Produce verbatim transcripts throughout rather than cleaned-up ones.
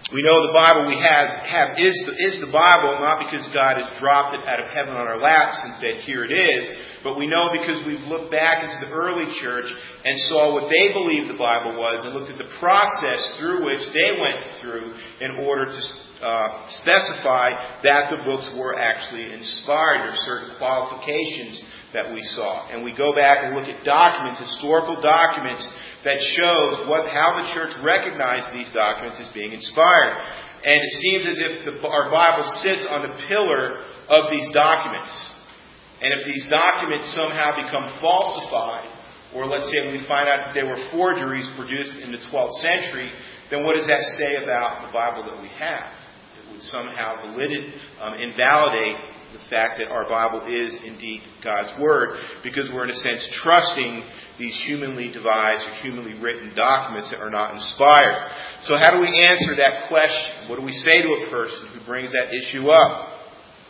We know the Bible we has, have is the, is the Bible, not because God has dropped it out of heaven on our laps and said, here it is, but we know because we've looked back into the early church and saw what they believed the Bible was and looked at the process through which they went through in order to uh, specify that the books were actually inspired. There are certain qualifications that we saw. And we go back and look at documents, historical documents, that shows what how the church recognized these documents as being inspired. And it seems as if the, our Bible sits on the pillar of these documents. And if these documents somehow become falsified, or let's say we find out that they were forgeries produced in the twelfth century, then what does that say about the Bible that we have? It would somehow validate, um, invalidate the fact that our Bible is indeed God's Word, because we're in a sense trusting these humanly devised or humanly written documents that are not inspired. So how do we answer that question? What do we say to a person who brings that issue up?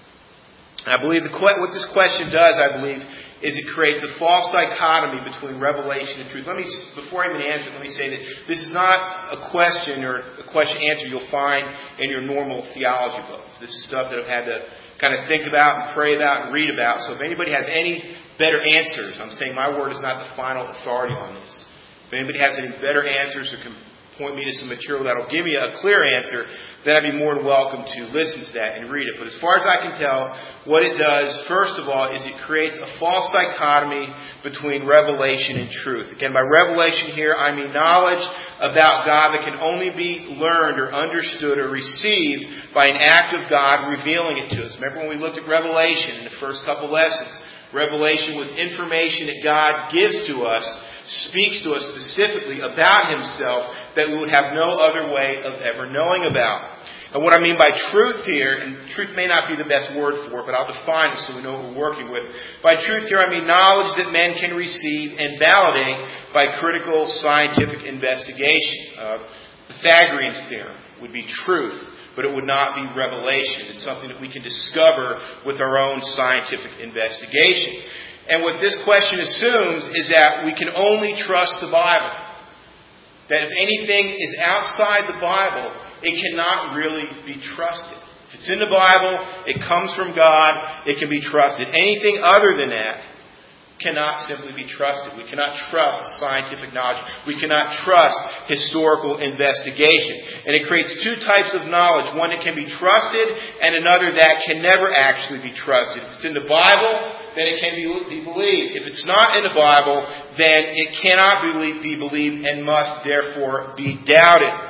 And I believe the, what this question does, I believe, is it creates a false dichotomy between revelation and truth. Let me, before I even answer, let me say that this is not a question or a question answer you'll find in your normal theology books. This is stuff that I've had to kind of think about and pray about and read about. So if anybody has any better answers, I'm saying my word is not the final authority on this. If anybody has any better answers or can point me to some material that will give me a clear answer, then I'd be more than welcome to listen to that and read it. But as far as I can tell, what it does, first of all, is it creates a false dichotomy between revelation and truth. Again, by revelation here, I mean knowledge about God that can only be learned or understood or received by an act of God revealing it to us. Remember when we looked at Revelation in the first couple lessons? Revelation was information that God gives to us, speaks to us specifically about Himself that we would have no other way of ever knowing about. And what I mean by truth here, and truth may not be the best word for it, but I'll define it so we know what we're working with. By truth here, I mean knowledge that men can receive and validate by critical scientific investigation. Uh, Pythagorean's theorem would be truth, but it would not be revelation. It's something that we can discover with our own scientific investigation. And what this question assumes is that we can only trust the Bible. That if anything is outside the Bible, it cannot really be trusted. If it's in the Bible, it comes from God, it can be trusted. Anything other than that cannot simply be trusted. We cannot trust scientific knowledge. We cannot trust historical investigation. And it creates two types of knowledge. One that can be trusted and another that can never actually be trusted. If it's in the Bible, then it can be believed. If it's not in the Bible, then it cannot be believed and must therefore be doubted.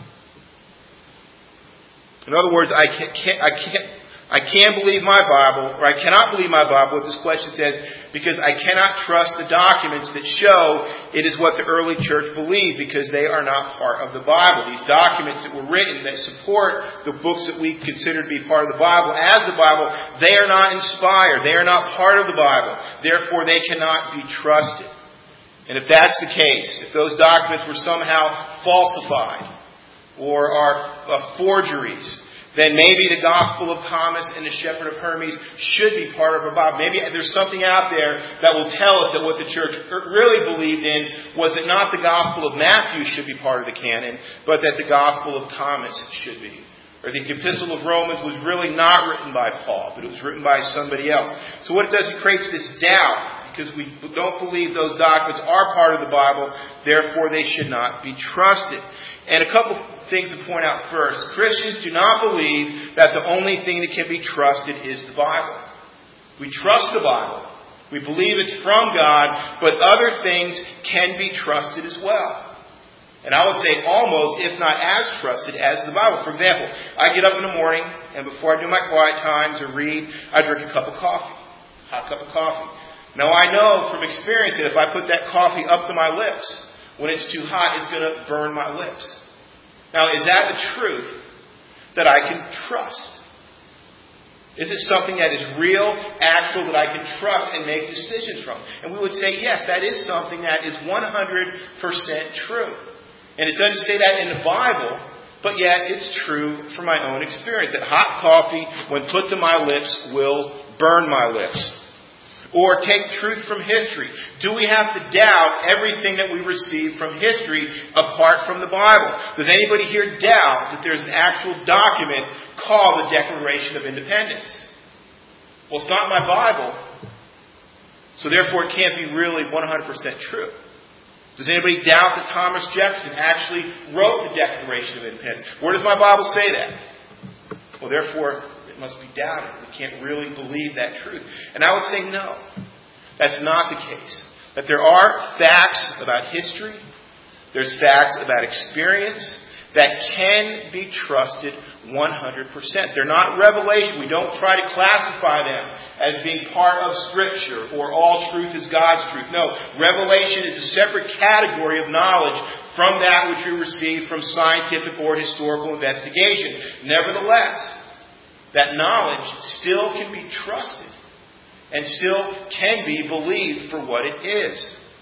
In other words, I can't, I can't, I can't believe my Bible, or I cannot believe my Bible, what this question says, because I cannot trust the documents that show it is what the early church believed, because they are not part of the Bible. These documents that were written that support the books that we consider to be part of the Bible as the Bible, they are not inspired. They are not part of the Bible. Therefore, they cannot be trusted. And if that's the case, if those documents were somehow falsified or are uh, forgeries, then maybe the Gospel of Thomas and the Shepherd of Hermes should be part of our Bible. Maybe there's something out there that will tell us that what the church really believed in was that not the Gospel of Matthew should be part of the canon, but that the Gospel of Thomas should be. Or the Epistle of Romans was really not written by Paul, but it was written by somebody else. So what it does, it creates this doubt, because we don't believe those documents are part of the Bible, therefore they should not be trusted. And a couple things to point out first. Christians do not believe that the only thing that can be trusted is the Bible. We trust the Bible. We believe it's from God, but other things can be trusted as well. And I would say almost, if not as trusted as the Bible. For example, I get up in the morning, and before I do my quiet times or read, I drink a cup of coffee. Hot cup of coffee. Now I know from experience that if I put that coffee up to my lips, when it's too hot, it's going to burn my lips. Now, is that the truth that I can trust? Is it something that is real, actual, that I can trust and make decisions from? And we would say, yes, that is something that is one hundred percent true. And it doesn't say that in the Bible, but yet it's true from my own experience. That hot coffee, when put to my lips, will burn my lips. Or take truth from history. Do we have to doubt everything that we receive from history apart from the Bible? Does anybody here doubt that there's an actual document called the Declaration of Independence? Well, it's not in my Bible, so therefore it can't be really one hundred percent true. Does anybody doubt that Thomas Jefferson actually wrote the Declaration of Independence? Where does my Bible say that? Well, therefore, it must be doubted. We can't really believe that truth. And I would say no. That's not the case. That there are facts about history, there's facts about experience that can be trusted one hundred percent. They're not revelation. We don't try to classify them as being part of Scripture or all truth is God's truth. No, revelation is a separate category of knowledge from that which we receive from scientific or historical investigation. Nevertheless, that knowledge still can be trusted and still can be believed for what it is.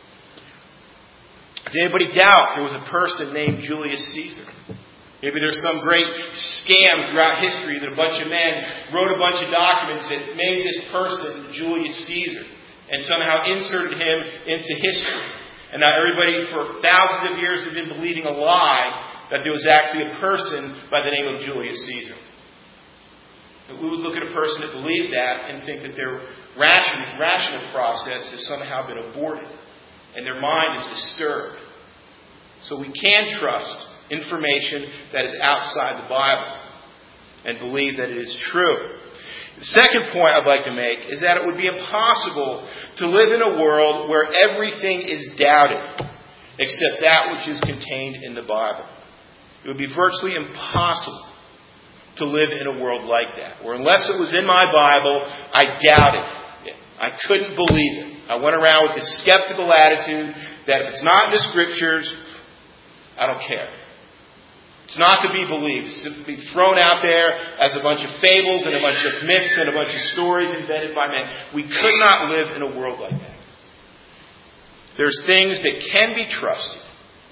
Does anybody doubt there was a person named Julius Caesar? Maybe there's some great scam throughout history that a bunch of men wrote a bunch of documents that made this person Julius Caesar and somehow inserted him into history. And now everybody for thousands of years has been believing a lie that there was actually a person by the name of Julius Caesar. We would look at a person that believes that and think that their rational, rational process has somehow been aborted and their mind is disturbed. So we can trust information that is outside the Bible and believe that it is true. The second point I'd like to make is that it would be impossible to live in a world where everything is doubted except that which is contained in the Bible. It would be virtually impossible to live in a world like that, where unless it was in my Bible, I doubted it. I couldn't believe it. I went around with this skeptical attitude that if it's not in the Scriptures, I don't care. It's not to be believed. It's to be thrown out there as a bunch of fables and a bunch of myths and a bunch of stories invented by men. We could not live in a world like that. There's things that can be trusted,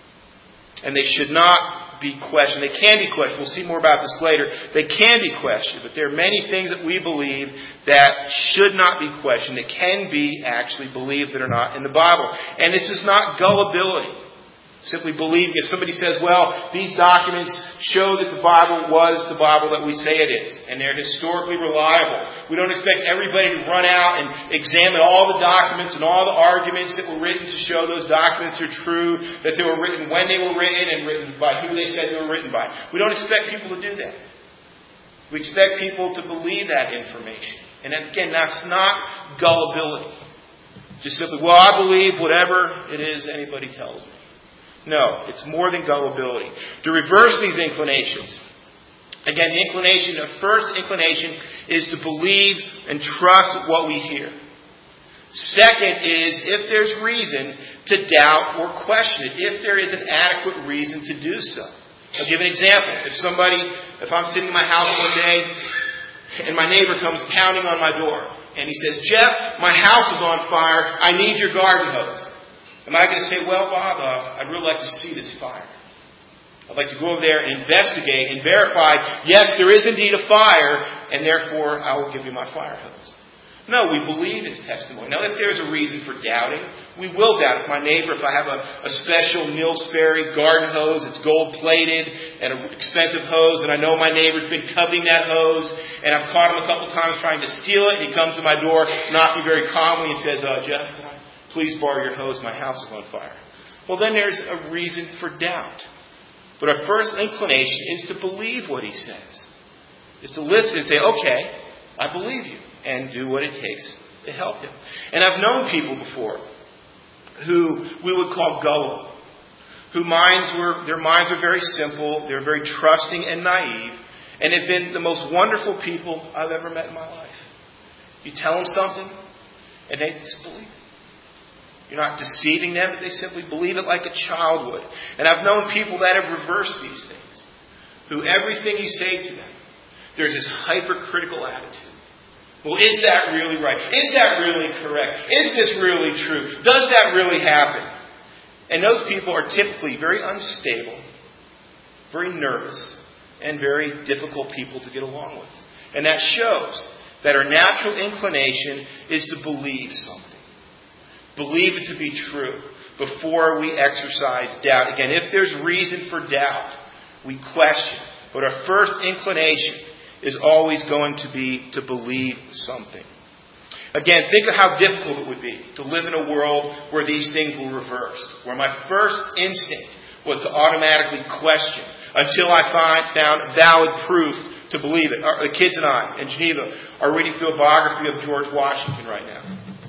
and they should not be questioned. They can be questioned. We'll see more about this later. They can be questioned, but there are many things that we believe that should not be questioned, that can be actually believed that are not in the Bible. And this is not gullibility. Simply believe. If somebody says, well, these documents show that the Bible was the Bible that we say it is, and they're historically reliable. We don't expect everybody to run out and examine all the documents and all the arguments that were written to show those documents are true, that they were written when they were written and written by who they said they were written by. We don't expect people to do that. We expect people to believe that information. And again, that's not gullibility. Just simply, well, I believe whatever it is anybody tells me. No, it's more than gullibility. To reverse these inclinations, again, the inclination, the first inclination is to believe and trust what we hear. Second is if there's reason to doubt or question it, if there is an adequate reason to do so. I'll give an example. If somebody, if I'm sitting in my house one day and my neighbor comes pounding on my door and he says, Jeff, my house is on fire, I need your garden hose. Am I going to say, well, Bob, uh, I'd really like to see this fire. I'd like to go over there and investigate and verify, yes, there is indeed a fire, and therefore I will give you my fire hose. No, we believe his testimony. Now, if there's a reason for doubting, we will doubt. If my neighbor, if I have a, a special Mills Ferry garden hose, it's gold-plated and an expensive hose, and I know my neighbor's been coveting that hose, and I've caught him a couple times trying to steal it, and he comes to my door, knocking very calmly, and says, uh, Jeff, can I please borrow your hose? My house is on fire. Well, then there's a reason for doubt. But our first inclination is to believe what he says. Is to listen and say, okay, I believe you. And do what it takes to help him. And I've known people before who we would call gullible. Whose minds were, their minds were very simple. They were very trusting and naive. And have been the most wonderful people I've ever met in my life. You tell them something, and they just believe it. You're not deceiving them, but they simply believe it like a child would. And I've known people that have reversed these things. Who everything you say to them, there's this hypercritical attitude. Well, is that really right? Is that really correct? Is this really true? Does that really happen? And those people are typically very unstable, very nervous, and very difficult people to get along with. And that shows. that our natural inclination is to believe something. Believe it to be true before we exercise doubt. Again, if there's reason for doubt, we question. But our first inclination is always going to be to believe something. Again, think of how difficult it would be to live in a world where these things were reversed. Where my first instinct was to automatically question until I find, found valid proof to believe it. The kids and I in Geneva are reading through a biography of George Washington right now.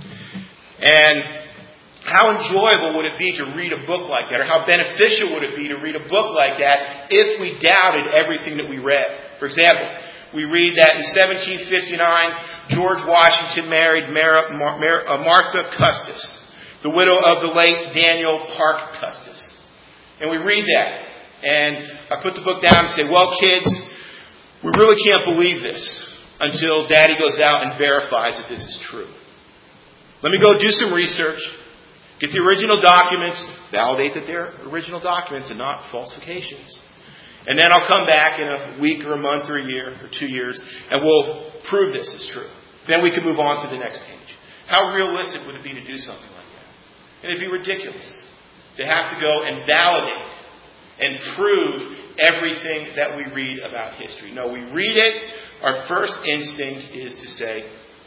And how enjoyable would it be to read a book like that? Or how beneficial would it be to read a book like that if we doubted everything that we read? For example, we read that in seventeen fifty-nine, George Washington married Mar- Mar- uh, Martha Custis, the widow of the late Daniel Parke Custis. And we read that, and I put the book down and say, well, kids, we really can't believe this until Daddy goes out and verifies that this is true. Let me go do some research, get the original documents, validate that they're original documents and not falsifications. And then I'll come back in a week or a month or a year or two years and we'll prove this is true. Then we can move on to the next page. How realistic would it be to do something like that? And it'd be ridiculous to have to go and validate and prove everything that we read about history. No, we read it. Our first instinct is to say,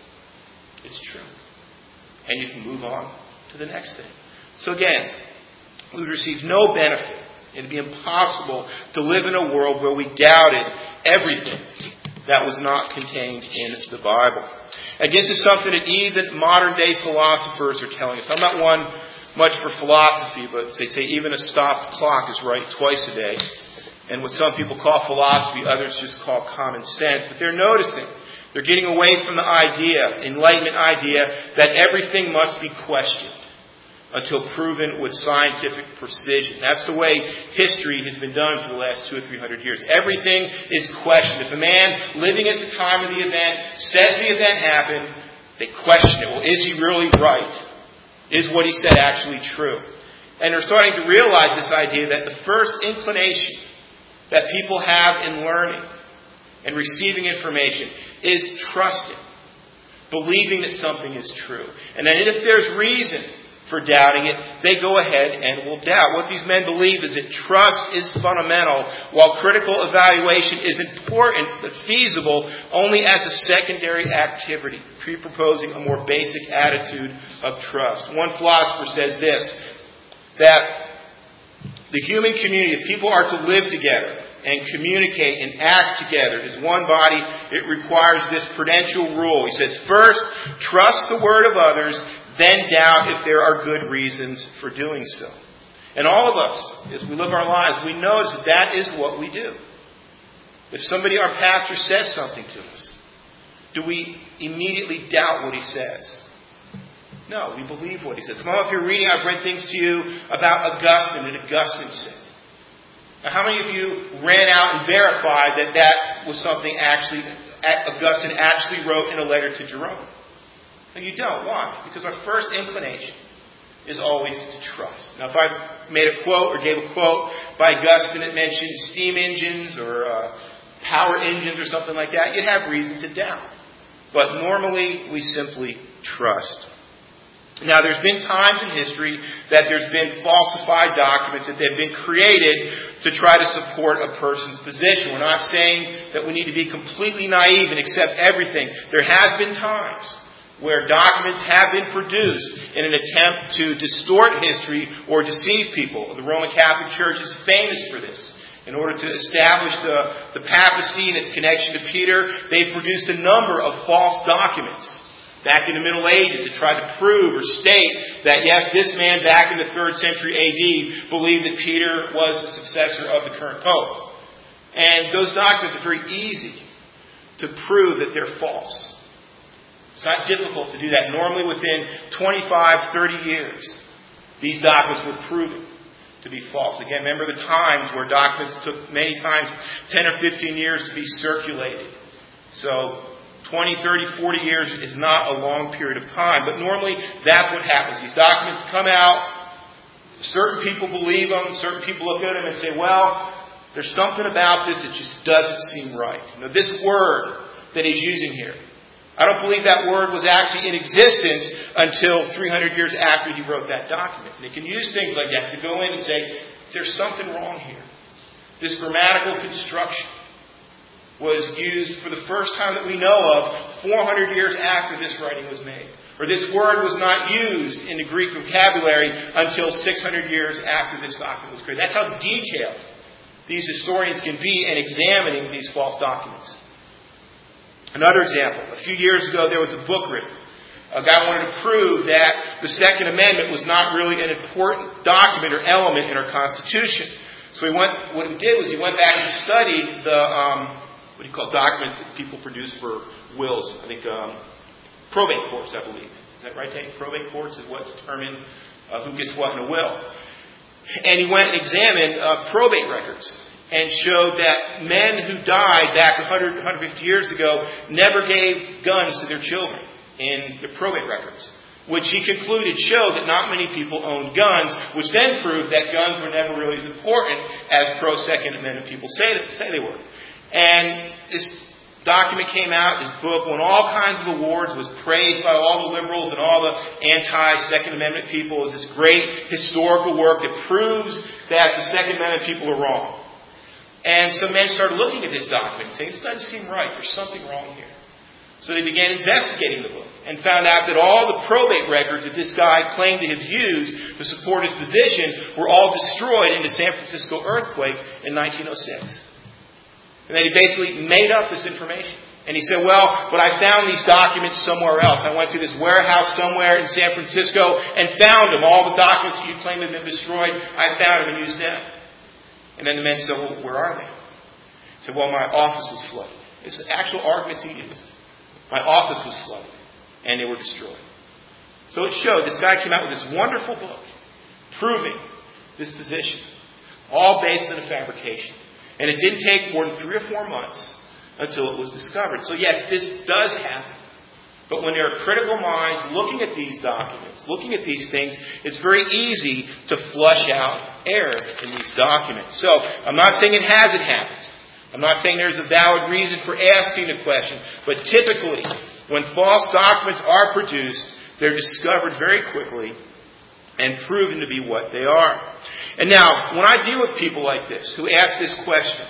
it's true. And you can move on to the next thing. So again, we would receive no benefit. It would be impossible to live in a world where we doubted everything that was not contained in the Bible. And this is something that even modern day philosophers are telling us. I'm not one much for philosophy, but they say even a stopped clock is right twice a day. And what some people call philosophy, others just call common sense. But they're noticing, they're getting away from the idea, Enlightenment idea, that everything must be questioned until proven with scientific precision. That's the way history has been done for the last two or three hundred years. Everything is questioned. If a man living at the time of the event says the event happened, they question it. Well, is he really right? Is what he said actually true? And they're starting to realize this idea that the first inclination that people have in learning and receiving information is trusting, believing that something is true. And then if there's reason for doubting it, they go ahead and will doubt. What these men believe is that trust is fundamental, while critical evaluation is important but feasible only as a secondary activity, pre-proposing a more basic attitude of trust. One philosopher says this, that the human community, if people are to live together and communicate and act together as one body, it requires this prudential rule. He says, first, trust the word of others, then doubt if there are good reasons for doing so. And all of us, as we live our lives, we notice that that is what we do. If somebody, our pastor, says something to us, do we immediately doubt what he says? No, we believe what he says. Some of you are reading, I've read things to you about Augustine and Augustine said. Now, how many of you ran out and verified that that was something actually Augustine actually wrote in a letter to Jerome? No, you don't. Why? Because our first inclination is always to trust. Now, if I made a quote or gave a quote by Augustine that mentioned steam engines or uh, power engines or something like that, you'd have reason to doubt. But normally, we simply trust. Now, there's been times in history that there's been falsified documents that have been created to try to support a person's position. We're not saying that we need to be completely naive and accept everything. There has been times where documents have been produced in an attempt to distort history or deceive people. The Roman Catholic Church is famous for this. In order to establish the, the papacy and its connection to Peter, they produced a number of false documents back in the Middle Ages to try to prove or state that, yes, this man back in the third century A D believed that Peter was the successor of the current pope. And those documents are very easy to prove that they're false. It's not difficult to do that. Normally within twenty-five, thirty years, these documents were proven to be false. Again, remember the times where documents took many times ten or fifteen years to be circulated. So twenty, thirty, forty years is not a long period of time. But normally that's what happens. These documents come out, certain people believe them, certain people look at them and say, well, there's something about this that just doesn't seem right. You know, this word that he's using here, I don't believe that word was actually in existence until three hundred years after he wrote that document. And they can use things like that to go in and say, there's something wrong here. This grammatical construction was used for the first time that we know of four hundred years after this writing was made. Or this word was not used in the Greek vocabulary until six hundred years after this document was created. That's how detailed these historians can be in examining these false documents. Another example. A few years ago, there was a book written. A guy wanted to prove that the Second Amendment was not really an important document or element in our Constitution. So he went. What he did was he went back and studied the um, what do you call documents that people produce for wills. I think um, probate courts, I believe. Is that right, Dave? Probate courts is what determine uh, who gets what in a will. And he went and examined uh, probate records and showed that men who died back one hundred, one hundred fifty years ago never gave guns to their children in the probate records, which he concluded showed that not many people owned guns, which then proved that guns were never really as important as pro-Second Amendment people say, say they were. And this document came out, this book won all kinds of awards, was praised by all the liberals and all the anti-Second Amendment people as this great historical work that proves that the Second Amendment people are wrong. And some men started looking at this document and saying, this doesn't seem right. There's something wrong here. So they began investigating the book and found out that all the probate records that this guy claimed to have used to support his position were all destroyed in the San Francisco earthquake in nineteen oh six. And then he basically made up this information. And he said, well, but I found these documents somewhere else. I went to this warehouse somewhere in San Francisco and found them. All the documents that you claim have been destroyed, I found them and used them. And then the men said, well, where are they? He said, well, my office was flooded. It's the actual arguments he used. My office was flooded, and they were destroyed. So it showed, this guy came out with this wonderful book, proving this position, all based on a fabrication. And it didn't take more than three or four months until it was discovered. So yes, this does happen. But when there are critical minds looking at these documents, looking at these things, it's very easy to flush out error in these documents. So I'm not saying it hasn't happened. I'm not saying there's a valid reason for asking the question. But typically, when false documents are produced, they're discovered very quickly and proven to be what they are. And now, when I deal with people like this, who ask this question,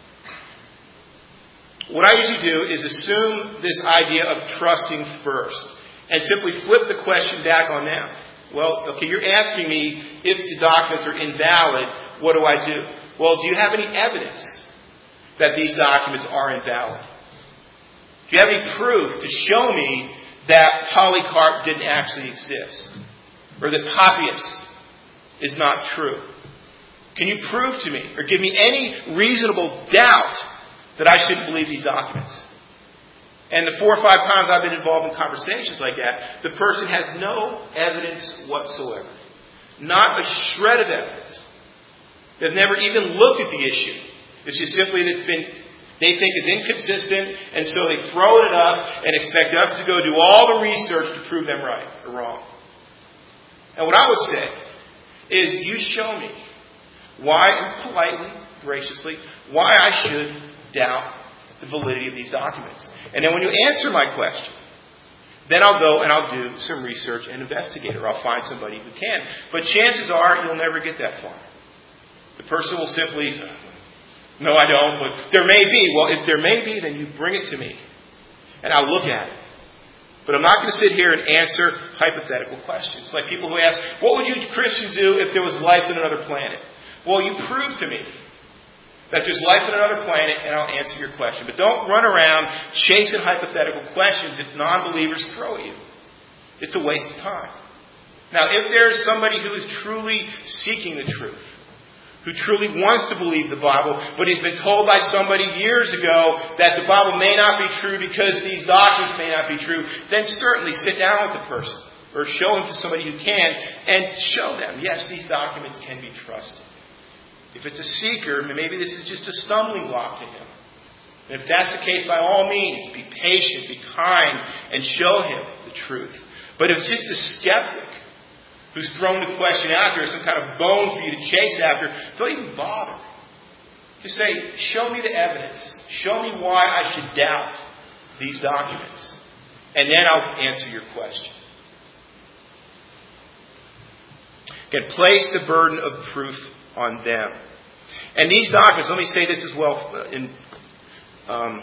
what I usually do is assume this idea of trusting first and simply flip the question back on them. Well, okay, you're asking me if the documents are invalid, what do I do? Well, do you have any evidence that these documents are invalid? Do you have any proof to show me that Polycarp didn't actually exist? Or that Papias is not true? Can you prove to me or give me any reasonable doubt that I shouldn't believe these documents? And the four or five times I've been involved in conversations like that, the person has no evidence whatsoever. Not a shred of evidence. They've never even looked at the issue. It's just simply that it's been, they think it's inconsistent, and so they throw it at us and expect us to go do all the research to prove them right or wrong. And what I would say is, you show me why, and politely, graciously, why I should doubt the validity of these documents. And then when you answer my question, then I'll go and I'll do some research and investigate, or I'll find somebody who can. But chances are you'll never get that far. The person will simply, no, I don't, but there may be. Well, if there may be, then you bring it to me, and I'll look at it. But I'm not going to sit here and answer hypothetical questions. Like people who ask, what would you Christians do if there was life on another planet? Well, you prove to me that there's life on another planet, and I'll answer your question. But don't run around chasing hypothetical questions that non-believers throw at you. It's a waste of time. Now, if there's somebody who is truly seeking the truth, who truly wants to believe the Bible, but he's been told by somebody years ago that the Bible may not be true because these documents may not be true, then certainly sit down with the person or show him to somebody who can and show them, yes, these documents can be trusted. If it's a seeker, maybe this is just a stumbling block to him. And if that's the case, by all means, be patient, be kind, and show him the truth. But if it's just a skeptic who's thrown the question out there, some kind of bone for you to chase after, don't even bother. Just say, show me the evidence. Show me why I should doubt these documents. And then I'll answer your question. Again, place the burden of proof on them. And these documents, let me say this as well, in, um,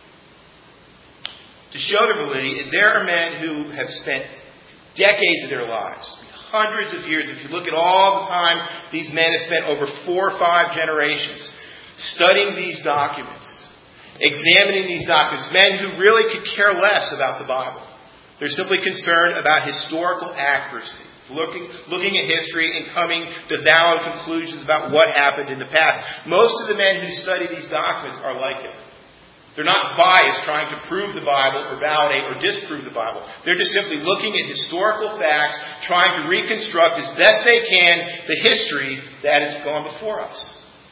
to show their validity, is there are men who have spent decades of their lives, hundreds of years. If you look at all the time, these men have spent over four or five generations studying these documents, examining these documents, men who really could care less about the Bible. They're simply concerned about historical accuracy, looking, looking at history and coming to valid conclusions about what happened in the past. Most of the men who study these documents are like it. They're not biased trying to prove the Bible or validate or disprove the Bible. They're just simply looking at historical facts, trying to reconstruct as best they can the history that has gone before us.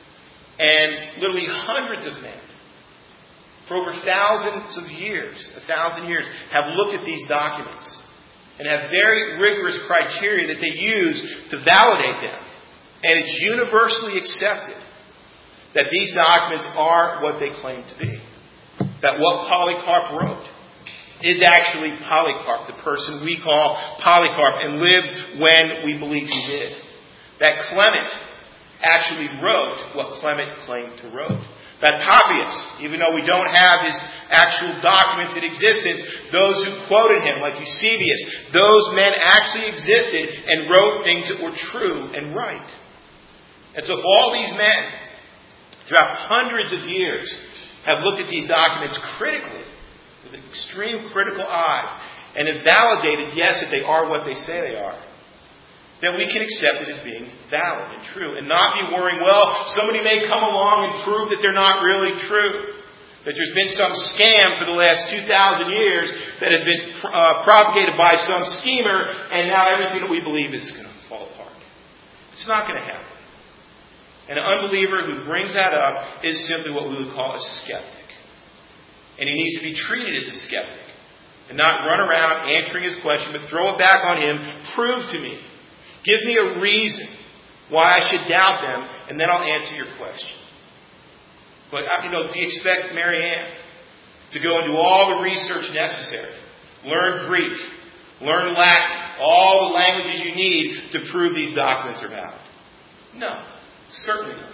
And literally hundreds of men, for over thousands of years, a thousand years, have looked at these documents and have very rigorous criteria that they use to validate them. And it's universally accepted that these documents are what they claim to be. That what Polycarp wrote is actually Polycarp, the person we call Polycarp, and lived when we believe he did. That Clement actually wrote what Clement claimed to wrote. That Papias, even though we don't have his actual documents in existence, those who quoted him, like Eusebius, those men actually existed and wrote things that were true and right. And so if all these men, throughout hundreds of years, have looked at these documents critically, with an extreme critical eye, and have validated, yes, that they are what they say they are, then we can accept it as being valid and true, and not be worrying, well, somebody may come along and prove that they're not really true. That there's been some scam for the last two thousand years that has been uh, propagated by some schemer, and now everything that we believe is going to fall apart. It's not going to happen. And an unbeliever who brings that up is simply what we would call a skeptic. And he needs to be treated as a skeptic. And not run around answering his question, but throw it back on him. Prove to me. Give me a reason why I should doubt them, and then I'll answer your question. But, you know, do you expect Mary Ann to go and do all the research necessary? Learn Greek. Learn Latin. All the languages you need to prove these documents are valid? No. Certainly not.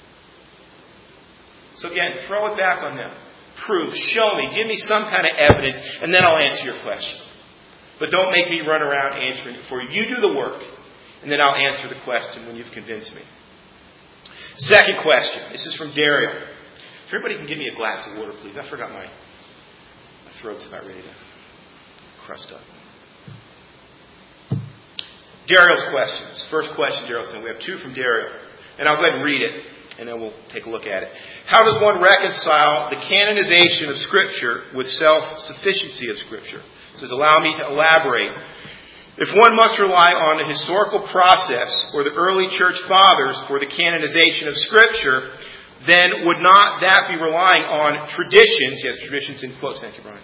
So again, throw it back on them. Prove, show me, give me some kind of evidence, and then I'll answer your question. But don't make me run around answering it for you. You do the work, and then I'll answer the question when you've convinced me. Second question. This is from Daryl. If everybody can give me a glass of water, please. I forgot my, my throat's about ready to crust up. Daryl's questions. First question, Daryl said. We have two from Daryl. And I'll go ahead and read it, and then we'll take a look at it. How does one reconcile the canonization of Scripture with self-sufficiency of Scripture? It says, allow me to elaborate. If one must rely on the historical process or the early church fathers for the canonization of Scripture, then would not that be relying on traditions? Yes, traditions in quotes. Thank you, Brian.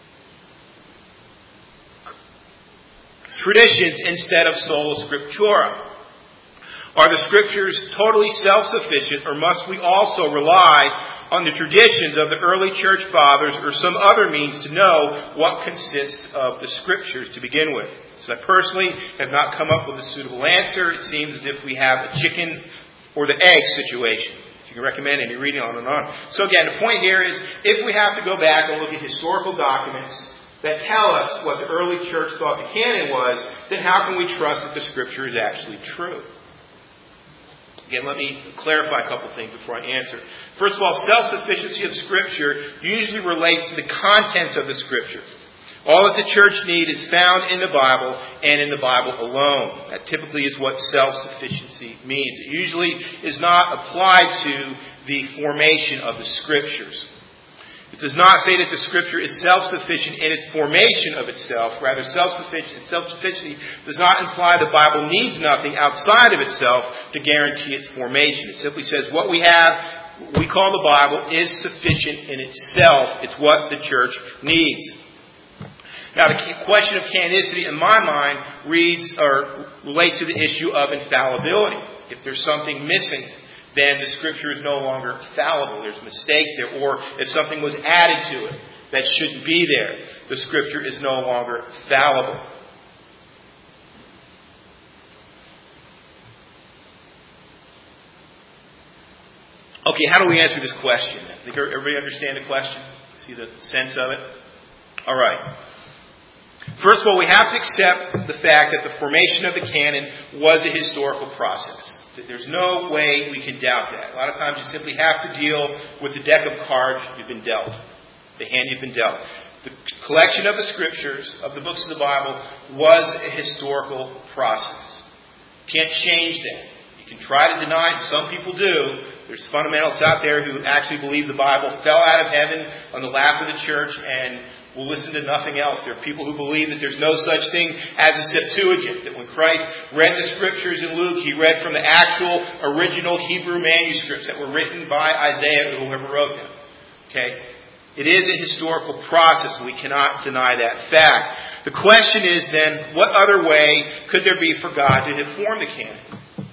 Traditions instead of sola scriptura. Are the Scriptures totally self-sufficient, or must we also rely on the traditions of the early church fathers or some other means to know what consists of the Scriptures to begin with? So I personally have not come up with a suitable answer. It seems as if we have a chicken or the egg situation. If you can recommend any reading on and on. So again, the point here is, if we have to go back and look at historical documents that tell us what the early church thought the canon was, then how can we trust that the Scripture is actually true? Again, let me clarify a couple things before I answer. First of all, self-sufficiency of Scripture usually relates to the contents of the Scripture. All that the church needs is found in the Bible and in the Bible alone. That typically is what self-sufficiency means. It usually is not applied to the formation of the Scriptures. It does not say that the Scripture is self-sufficient in its formation of itself. Rather, self-sufficient, self-sufficiency does not imply the Bible needs nothing outside of itself to guarantee its formation. It simply says what we have, we call the Bible, is sufficient in itself. It's what the church needs. Now, the question of canonicity, in my mind, reads or relates to the issue of infallibility. If there's something missing, then the Scripture is no longer fallible. There's mistakes there. Or if something was added to it, that shouldn't be there. The Scripture is no longer fallible. Okay, how do we answer this question? I think everybody understand the question? See the sense of it? All right. First of all, we have to accept the fact that the formation of the canon was a historical process. There's no way we can doubt that. A lot of times you simply have to deal with the deck of cards you've been dealt, the hand you've been dealt. The collection of the Scriptures, of the books of the Bible, was a historical process. Can't change that. You can try to deny it, and some people do. There's fundamentalists out there who actually believe the Bible fell out of heaven on the lap of the church and will listen to nothing else. There are people who believe that there's no such thing as a Septuagint, that when Christ read the Scriptures in Luke, He read from the actual original Hebrew manuscripts that were written by Isaiah or whoever wrote them. Okay? It is a historical process, and we cannot deny that fact. The question is then, what other way could there be for God to have formed the canon?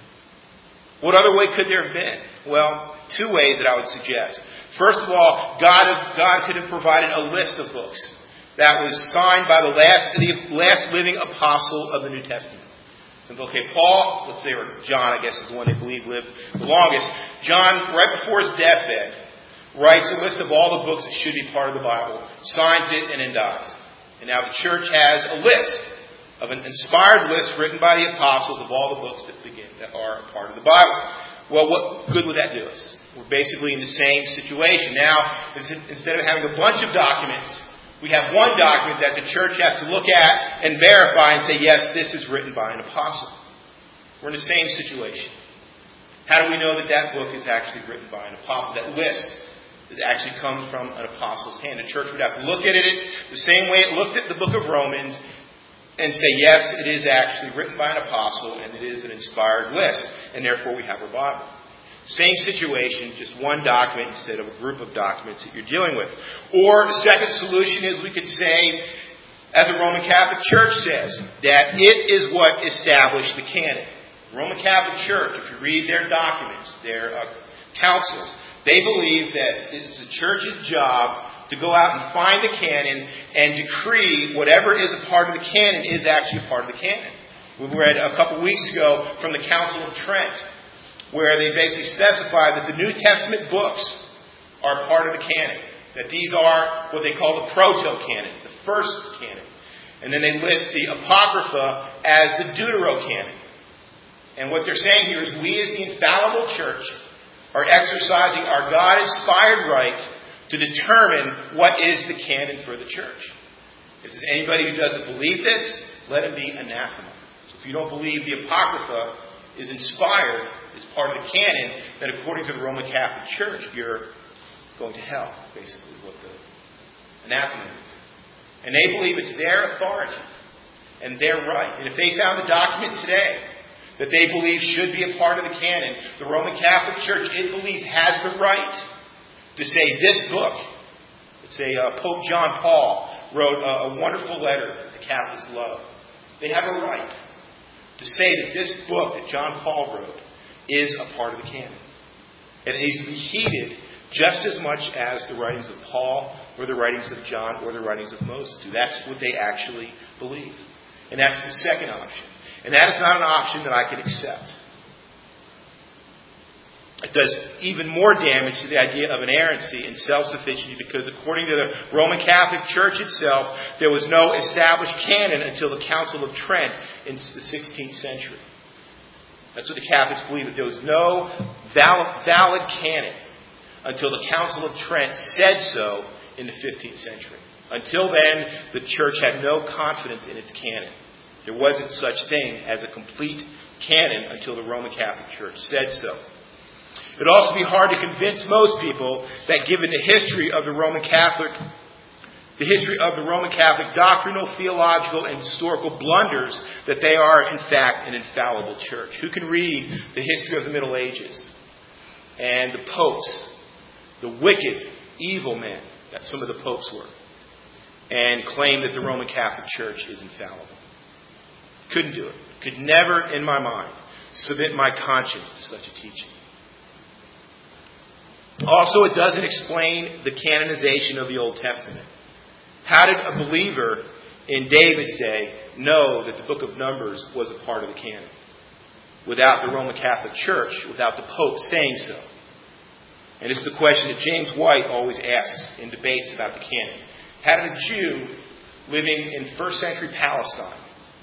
What other way could there have been? Well, two ways that I would suggest. First of all, God, God could have provided a list of books that was signed by the last, the last living apostle of the New Testament. So, okay, Paul, let's say, or John, I guess is the one they believe lived the longest. John, right before his deathbed, writes a list of all the books that should be part of the Bible, signs it, and then dies. And now the church has a list of an inspired list written by the apostles of all the books that begin that are a part of the Bible. Well, what good would that do us? We're basically in the same situation. Now, instead of having a bunch of documents, we have one document that the church has to look at and verify and say, yes, this is written by an apostle. We're in the same situation. How do we know that that book is actually written by an apostle? That list is actually comes from an apostle's hand. The church would have to look at it the same way it looked at the book of Romans and say, yes, it is actually written by an apostle and it is an inspired list, and therefore we have a Bible. Same situation, just one document instead of a group of documents that you're dealing with. Or the second solution is we could say, as the Roman Catholic Church says, that it is what established the canon. The Roman Catholic Church, if you read their documents, their uh, councils, they believe that it's the church's job to go out and find the canon and decree whatever is a part of the canon is actually a part of the canon. We read a couple weeks ago from the Council of Trent, where they basically specify that the New Testament books are part of the canon. That these are what they call the proto-canon, the first canon. And then they list the Apocrypha as the Deuterocanon. And what they're saying here is we as the infallible church are exercising our God-inspired right to determine what is the canon for the church. It says anybody who doesn't believe this, let him be anathema. So if you don't believe the Apocrypha is inspired, is part of the canon, then according to the Roman Catholic Church, you're going to hell, basically, what the anathema is. And they believe it's their authority and their right. And if they found a document today that they believe should be a part of the canon, the Roman Catholic Church, it believes, has the right to say this book. Let's say uh, Pope John Paul wrote a, a wonderful letter that the Catholics love. They have a right to say that this book that John Paul wrote is a part of the canon. And it needs to be heeded just as much as the writings of Paul or the writings of John or the writings of Moses do. That's what they actually believe. And that's the second option. And that is not an option that I can accept. It does even more damage to the idea of inerrancy and self-sufficiency because according to the Roman Catholic Church itself, there was no established canon until the Council of Trent in the sixteenth century. That's what the Catholics believe, that there was no valid, valid canon until the Council of Trent said so in the fifteenth century. Until then, the Church had no confidence in its canon. There wasn't such thing as a complete canon until the Roman Catholic Church said so. It would also be hard to convince most people that given the history of the Roman Catholic, the history of the Roman Catholic doctrinal, theological, and historical blunders, that they are, in fact, an infallible church. Who can read the history of the Middle Ages and the popes, the wicked, evil men that some of the popes were, and claim that the Roman Catholic Church is infallible? Couldn't do it. Could never, in my mind, submit my conscience to such a teaching. Also, it doesn't explain the canonization of the Old Testament. How did a believer in David's day know that the book of Numbers was a part of the canon? Without the Roman Catholic Church, without the Pope saying so. And this is the question that James White always asks in debates about the canon. How did a Jew living in first century Palestine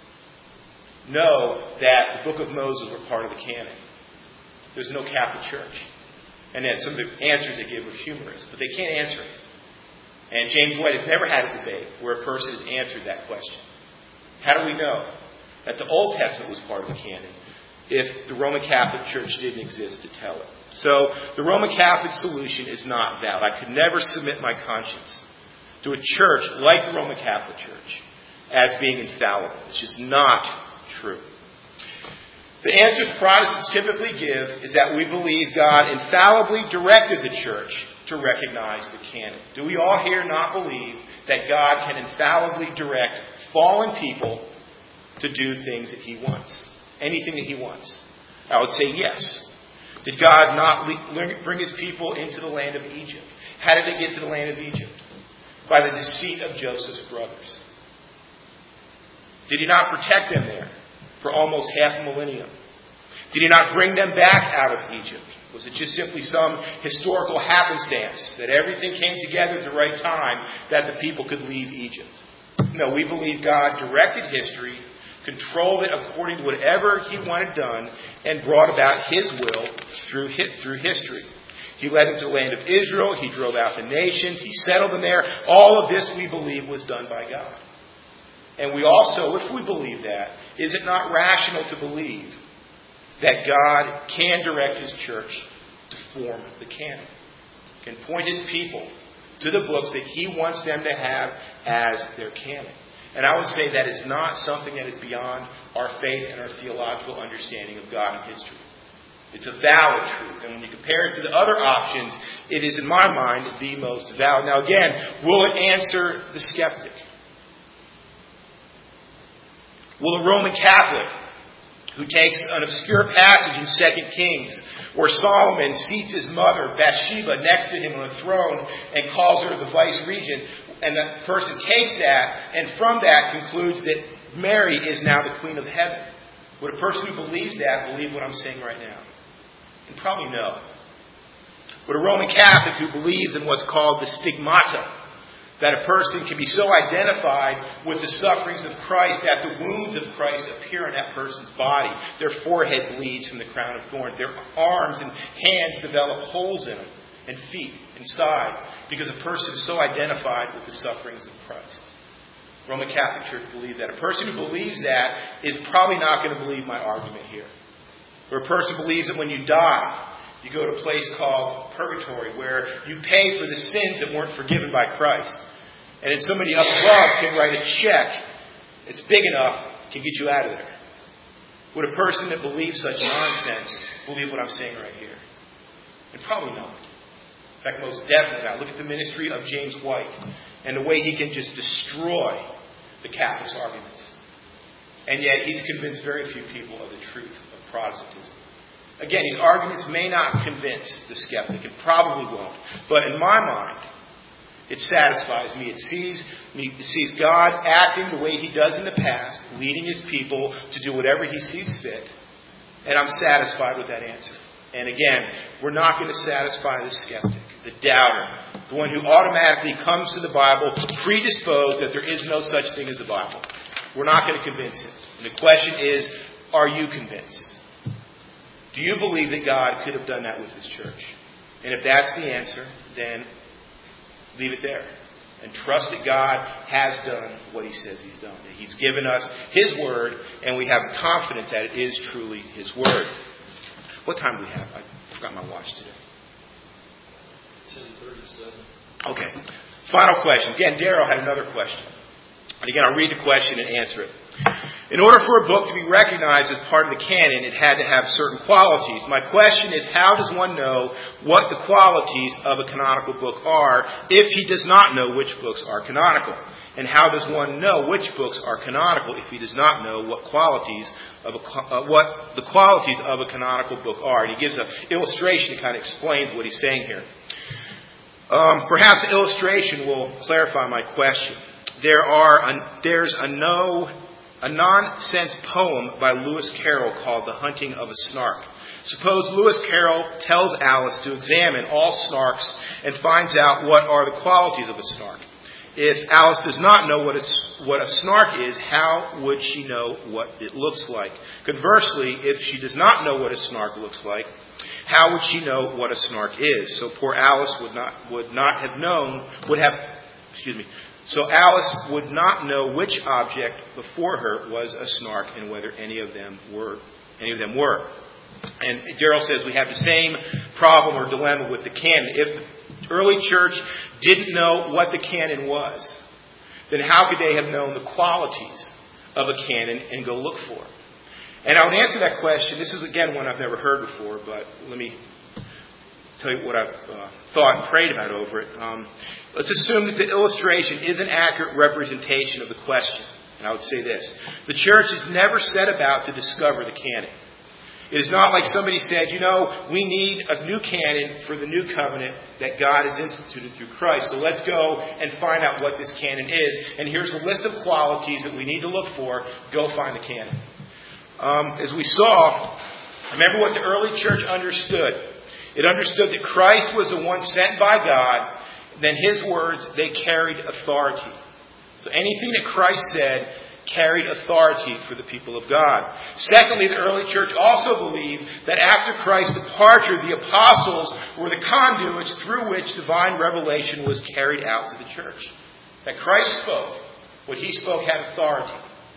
know that the book of Moses were part of the canon? There's no Catholic Church. And then some of the answers they give are humorous, but they can't answer it. And James White has never had a debate where a person has answered that question. How do we know that the Old Testament was part of the canon if the Roman Catholic Church didn't exist to tell it? So the Roman Catholic solution is not valid. I could never submit my conscience to a church like the Roman Catholic Church as being infallible. It's just not true. The answers Protestants typically give is that we believe God infallibly directed the church to recognize the canon. Do we all here not believe that God can infallibly direct fallen people to do things that He wants? Anything that He wants? I would say yes. Did God not bring His people into the land of Egypt? How did they get to the land of Egypt? By the deceit of Joseph's brothers. Did He not protect them there for almost half a millennium? Did He not bring them back out of Egypt? Was it just simply some historical happenstance that everything came together at the right time that the people could leave Egypt? No, we believe God directed history, controlled it according to whatever He wanted done, and brought about His will through through history. He led them to the land of Israel. He drove out the nations. He settled them there. All of this, we believe, was done by God. And we also, if we believe that, is it not rational to believe that God can direct His church to form the canon? Can point His people to the books that He wants them to have as their canon. And I would say that is not something that is beyond our faith and our theological understanding of God and history. It's a valid truth. And when you compare it to the other options, it is, in my mind, the most valid. Now again, will it answer the skeptic? Will a Roman Catholic who takes an obscure passage in Second Kings where Solomon seats his mother, Bathsheba, next to him on a throne and calls her the vice regent, and the person takes that and from that concludes that Mary is now the Queen of Heaven? Would a person who believes that believe what I'm saying right now? And probably no. Would a Roman Catholic who believes in what's called the stigmata, that a person can be so identified with the sufferings of Christ that the wounds of Christ appear in that person's body. Their forehead bleeds from the crown of thorns. Their arms and hands develop holes in them, and feet inside, because a person is so identified with the sufferings of Christ. Roman Catholic Church believes that. A person who believes that is probably not going to believe my argument here. Or a person believes that when you die, you go to a place called purgatory where you pay for the sins that weren't forgiven by Christ. And then somebody up above can write a check that's big enough to get you out of there. Would a person that believes such nonsense believe what I'm saying right here? And probably not. In fact, most definitely not. Look at the ministry of James White and the way he can just destroy the Catholics' arguments. And yet he's convinced very few people of the truth of Protestantism. Again, these arguments may not convince the skeptic. It probably won't. But in my mind, it satisfies me. It sees me, it sees God acting the way He does in the past, leading His people to do whatever He sees fit. And I'm satisfied with that answer. And again, we're not going to satisfy the skeptic, the doubter, the one who automatically comes to the Bible predisposed that there is no such thing as the Bible. We're not going to convince him. And the question is, are you convinced? Do you believe that God could have done that with His church? And if that's the answer, then leave it there. And trust that God has done what He says He's done. That He's given us His Word, and we have confidence that it is truly His Word. What time do we have? I forgot my watch today. ten thirty-seven. Okay. Final question. Again, Darrell had another question. And again, I'll read the question and answer it. In order for a book to be recognized as part of the canon, it had to have certain qualities. My question is, how does one know what the qualities of a canonical book are if he does not know which books are canonical? And how does one know which books are canonical if he does not know what qualities of a, uh, what the qualities of a canonical book are? And he gives an illustration to kind of explain what he's saying here. Um, perhaps the illustration will clarify my question. there are a, there's a no a nonsense poem by Lewis Carroll called The Hunting of a Snark. Suppose Lewis Carroll tells Alice to examine all snarks and finds out what are the qualities of a snark. If Alice does not know what a, what a snark is, how would she know what it looks like? Conversely, if she does not know what a snark looks like, how would she know what a snark is? So poor Alice would not would not have known, would have, excuse me, so Alice would not know which object before her was a snark and whether any of them were any of them were. And Darrell says we have the same problem or dilemma with the canon. If the early church didn't know what the canon was, then how could they have known the qualities of a canon and go look for it? And I would answer that question. This is, again, one I've never heard before, but let me tell you what I've uh, thought and prayed about over it. Um, let's assume that the illustration is an accurate representation of the question. And I would say this. The church is never set about to discover the canon. It is not like somebody said, you know, we need a new canon for the new covenant that God has instituted through Christ. So let's go and find out what this canon is. And here's a list of qualities that we need to look for. Go find the canon. Um, as we saw, remember what the early church understood. It understood that Christ was the one sent by God. Then His words, they carried authority. So anything that Christ said carried authority for the people of God. Secondly, the early church also believed that after Christ's departure, the apostles were the conduits through which divine revelation was carried out to the church. That Christ spoke. What He spoke had authority.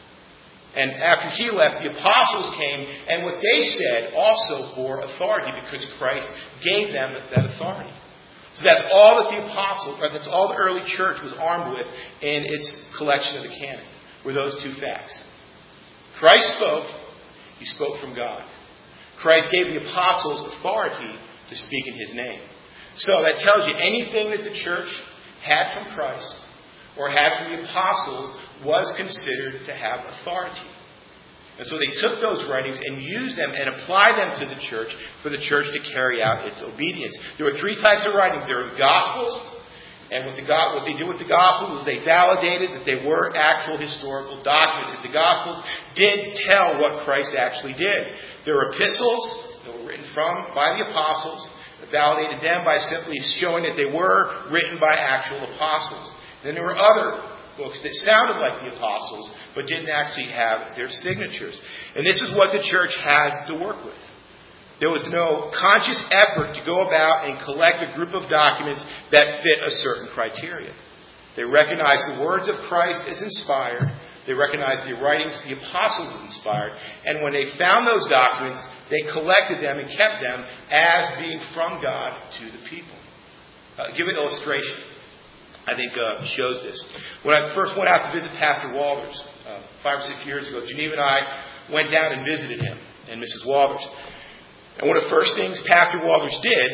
And after He left, the apostles came, and what they said also bore authority because Christ gave them that authority. So that's all that the apostles, or that's all the early church was armed with in its collection of the canon. Were those two facts. Christ spoke. He spoke from God. Christ gave the apostles authority to speak in His name. So that tells you anything that the church had from Christ or had from the apostles was considered to have authority. And so they took those writings and used them and applied them to the church for the church to carry out its obedience. There were three types of writings. There were the Gospels. And what, the, what they did with the Gospels was they validated that they were actual historical documents. That the Gospels did tell what Christ actually did. There were epistles that were written from by the apostles that validated them by simply showing that they were written by actual apostles. Then there were other books that sounded like the apostles but didn't actually have their signatures. And this is what the church had to work with. There was no conscious effort to go about and collect a group of documents that fit a certain criteria. They recognized the words of Christ as inspired. They recognized the writings of the apostles as inspired. And when they found those documents, they collected them and kept them as being from God to the people. Uh, give an illustration. I think uh, shows this. When I first went out to visit Pastor Walters uh, five or six years ago, Geneva and I went down and visited him and Missus Walters. And one of the first things Pastor Walters did,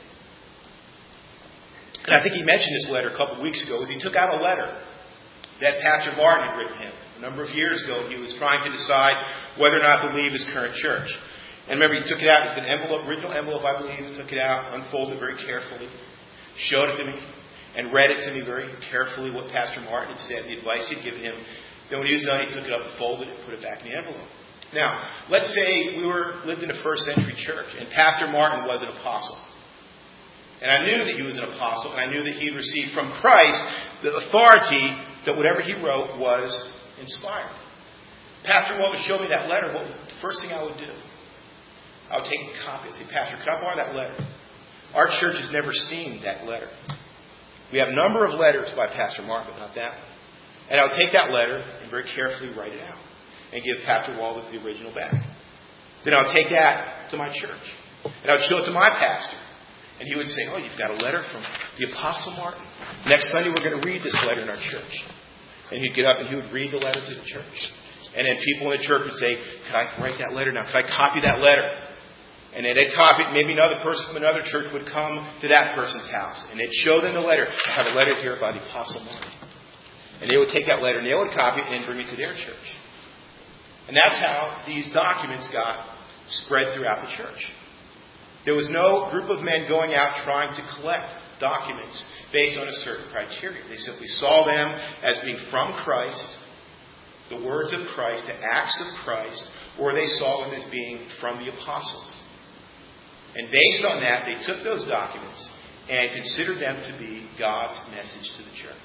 and I think he mentioned this letter a couple of weeks ago, was he took out a letter that Pastor Martin had written him. A number of years ago, he was trying to decide whether or not to leave his current church. And remember, he took it out. It was an envelope, original envelope, I believe. He took it out, unfolded it very carefully, showed it to me, and read it to me very carefully what Pastor Martin had said, the advice he'd given him. Then when he was done, he took it up, folded it, put it back in the envelope. Now, let's say we were lived in a first century church and Pastor Martin was an apostle. And I knew that he was an apostle and I knew that he had received from Christ the authority that whatever he wrote was inspired. Pastor Walters showed me that letter. What the first thing I would do? I would take a copy and say, Pastor, can I borrow that letter? Our church has never seen that letter. We have a number of letters by Pastor Martin, but not that one. And I would take that letter and very carefully write it out and give Pastor Walters the original back. Then I would take that to my church. And I would show it to my pastor. And he would say, oh, you've got a letter from the Apostle Martin. Next Sunday we're going to read this letter in our church. And he'd get up and he would read the letter to the church. And then people in the church would say, could I write that letter now? Could I copy that letter? And then they'd copy it. Maybe another person from another church would come to that person's house. And they'd show them the letter. I have a letter here by the Apostle Martin. And they would take that letter and they would copy it and bring it to their church. And that's how these documents got spread throughout the church. There was no group of men going out trying to collect documents based on a certain criteria. They simply saw them as being from Christ, the words of Christ, the acts of Christ, or they saw them as being from the apostles. And based on that, they took those documents and considered them to be God's message to the church.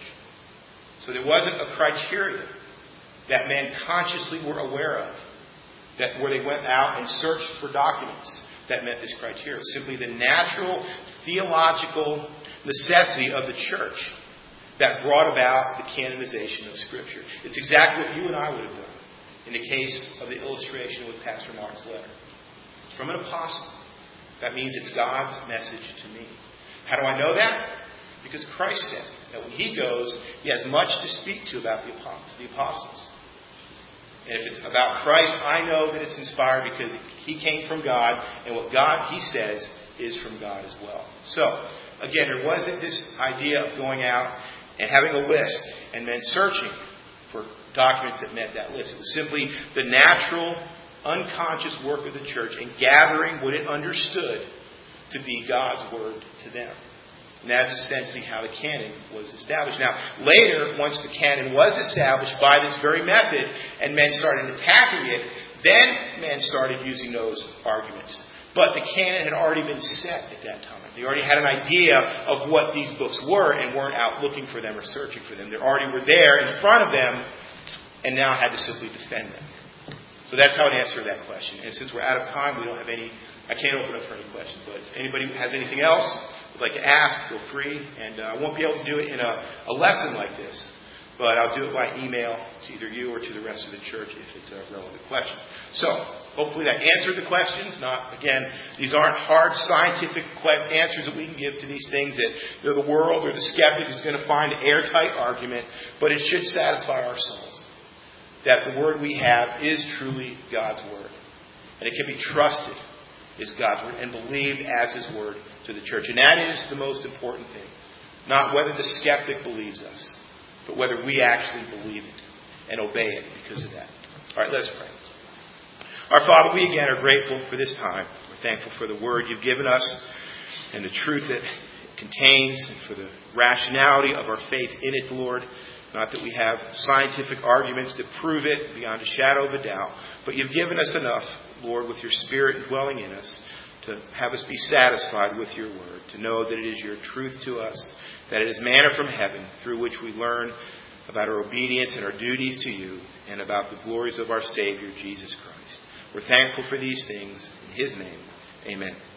So there wasn't a criteria that men consciously were aware of, that where they went out and searched for documents that met this criteria. It was simply the natural theological necessity of the church that brought about the canonization of Scripture. It's exactly what you and I would have done in the case of the illustration with Pastor Mark's letter. It's from an apostle. That means it's God's message to me. How do I know that? Because Christ said that when He goes, He has much to speak to about the apostles. And if it's about Christ, I know that it's inspired because He came from God, and what God, He says, is from God as well. So, again, there wasn't this idea of going out and having a list and then searching for documents that met that list. It was simply the natural, unconscious work of the church in gathering what it understood to be God's Word to them. And that's essentially how the canon was established. Now, later, once the canon was established by this very method and men started attacking it, then men started using those arguments. But the canon had already been set at that time. They already had an idea of what these books were and weren't out looking for them or searching for them. They already were there in front of them and now had to simply defend them. So that's how I'd answer that question. And since we're out of time, we don't have any, I can't open up for any questions. But if anybody has anything else would like to ask, feel free. And uh, I won't be able to do it in a, a lesson like this. But I'll do it by email to either you or to the rest of the church if it's a relevant question. So, hopefully that answered the questions. Not, again, these aren't hard scientific que- answers that we can give to these things that you know, the world or the skeptic is going to find an airtight argument. But it should satisfy our souls that the Word we have is truly God's Word. And it can be trusted as God's Word and believed as His Word to the church. And that is the most important thing. Not whether the skeptic believes us, but whether we actually believe it and obey it because of that. All right, let's pray. Our Father, we again are grateful for this time. We're thankful for the Word you've given us and the truth that it contains and for the rationality of our faith in it, Lord. Not that we have scientific arguments that prove it beyond a shadow of a doubt, but you've given us enough, Lord, with your Spirit dwelling in us to have us be satisfied with your Word, to know that it is your truth to us, that it is manna from heaven through which we learn about our obedience and our duties to you and about the glories of our Savior, Jesus Christ. We're thankful for these things. In His name, amen.